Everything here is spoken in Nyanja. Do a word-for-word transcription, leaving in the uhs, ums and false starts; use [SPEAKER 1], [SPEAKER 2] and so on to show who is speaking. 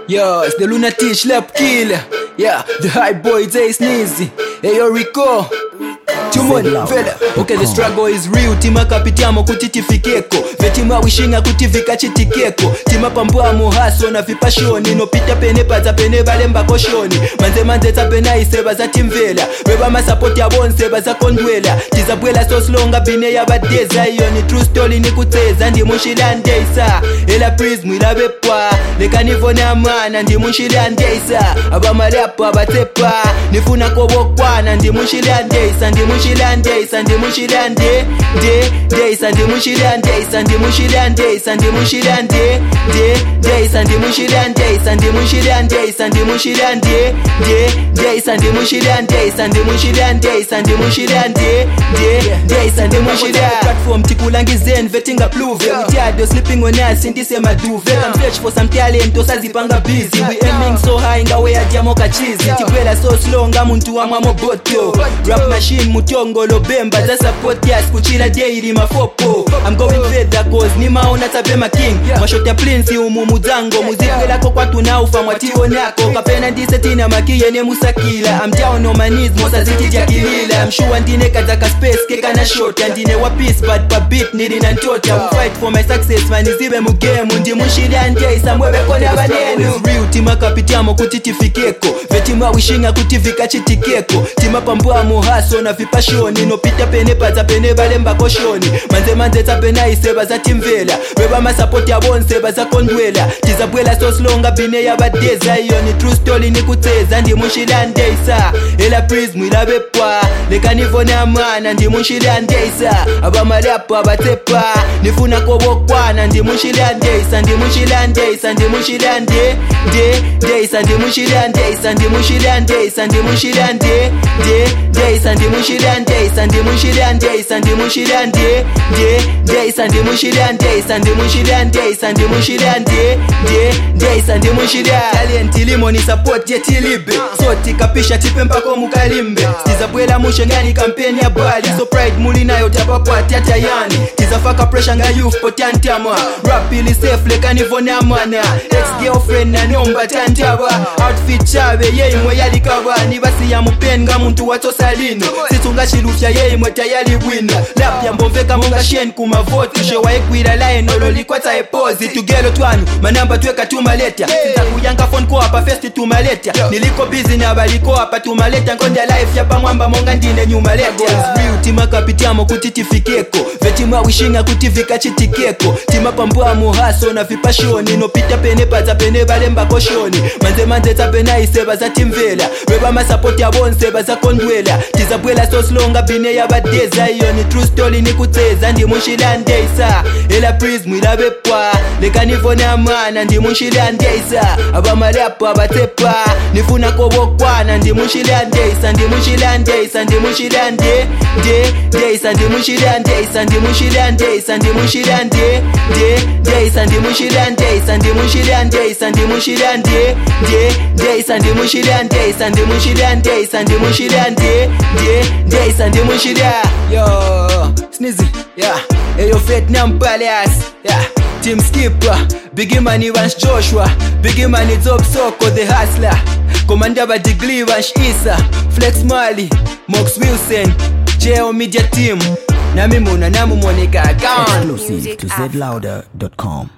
[SPEAKER 1] Yo, it's the lunatic lap killer. Yeah, the high boy Jay Sneezy. Hey yo Rico. Tumoni fella. Okay, the struggle is real. Tima kapitiamo kutitifikeko. Vetima wishinga kutivika chitikeko. Tima pambua muhaso na vipashoni. No pita pene pata pene balemba koshoni. Manze manze tapena iseba za timvela. Weba masapoti ya bonse baza kondwela. Tizabwela so slonga bine ya badeza. Iyo ni true story ni kuteza. Ndi munshilande isa. Ela prism ila bepwa. Leka nivone amana. Ndi munshilande isa. Aba mariapo abatepa. Nifuna kobokwana. Ndi munshilande isa. Ndi munshilande isa. Ndi munshilande. De, de isa. Ndi munshilande isa. Ndi munshilande isa. Ndi munshilande. De, de isa. Ndi munshilande isa. Ndi munshilande isa. Ndi munshilande. De, de isa. Ndi munshilande isa. Ndi munshilande isa. Ndi munshilande. De, de isa. Ndi munshilande. Platform tikulangizeni vetinga pluve. Utiado sleeping on us indise maduve. Come search for some talent osazipanga busy. We aiming so high ngawe ya diamoka cheesy. Tikwela so slow nga muntu wa mamoboto. Rap machine mutongo lo bemba. Za support yas kuchila daily mafopo. I'm going further cause ni maona tabema king. Mashota prince umu muzango. Muzikwe lako kwa tunaufa mwatio nako. Kapena ndise tina makiye ne musakila. I'm down on my knees mosa ziti ya kilila. I'm sure ndine kataka space keka na short. Ndine wa peace but pa beat nili na ntota. We fight for my success man izibe mugemu. Ndi munshilande isa mwebe kone abanenu. Real tima kapitiamo kutitifikeko. Vetima wishinga kutivika chitikeko. Tima pambua muhaso na vipashoni. No pita pene pata pene balemba koshoni. Manze manze tapena iseba za timvela. Weba masapoti ya bonse baza kondwela. Tizabwela so slonga bine ya badeza. Iyo ni true story ni kuteza. Ndi munshilande isa. Ela prism ila bepwa. Leka nivone amana. Ndi munshilande isa. Aba mariapo abatepa. Nifuna kobokwana. Ndi munshilande isa. Ndi munshilande isa. Ndi munshilande. De, de isa. Ndi munshilande isa. Ndi munshilande isa. Ndi munshilande. De, de isa. Ndi munshilande isa. Ndi munshilande isa. Ndi munshilande. De, de isa. Ndi munshilande isa. Ndi munshilande isa. Ndi munshilande. De, de isa. Ndi munshilande. Talent ilimo ni support ye tilibe. So tikapisha tipempa ko mukalimbe. Tizabwela mushengani kampeni ya bali. So pride muli nayo tabapwa tata yani. Tizafaka pressure nga youth potantama. Rap ili safe leka nivone amana. Ex-girlfriend na nyomba tantaba. Outfit chabe yei mwe yalikaba. Nibasi ya mupenga muntu watosalino. Situnga shilufya yei mwe tayali wina. Lap ya mbomveka munga shen kuma vote. Shewa ekwila lae nololi kwa ta epozi. Tugelo twanu manamba tuweka tumaleta. Sinta kuyanga phone ko hapa festi tumaleta. Niliko busy na baliko hapa tumaleta. Nkonde life ya pamwamba monga ndine nyumaleta. Real tima kapitiamo kutitifikeko. Vetima wishinga kutivika chitikeko. Tima pambua muhaso na vipashoni. No pita pene pata pene balemba koshoni. Manze manze tapena iseba za timvela. Weba masapoti ya bonse baza kondwela. Tizabwela so slonga bine ya badeza. Iyo ni true story ni kuteza. Ndi munshilande isa. Ela prism ila bepwa. Leka nivone amana. Ndi munshilande isa. Aba mariapo abatepa. Nifuna kobokwana. Ndi munshilande isa. Ndi munshilande isa. Ndi munshilande. De, de isa. Ndi munshilande isa. Ndi munshilande isa. Ndi munshilande. De, de isa. Ndi munshilande isa. Ndi munshilande isa. Ndi munshilande. De, de isa. Ndi munshilande isa. Ndi munshilande isa. Ndi munshilande. De, de isa. Ndi munshilande. Yo, Sneezy, yeah. Eyo Fate Nampalias, yeah. Team Skipper, Biggie Money Vance Joshua, Biggie Money Top Soko the Hustler, Commander Badigli Vance Isa, Flex Mali, Mox Wilson, J O Media Team, Nami Muna Namu Monica, gone.
[SPEAKER 2] Exclusive to Z Louder dot com.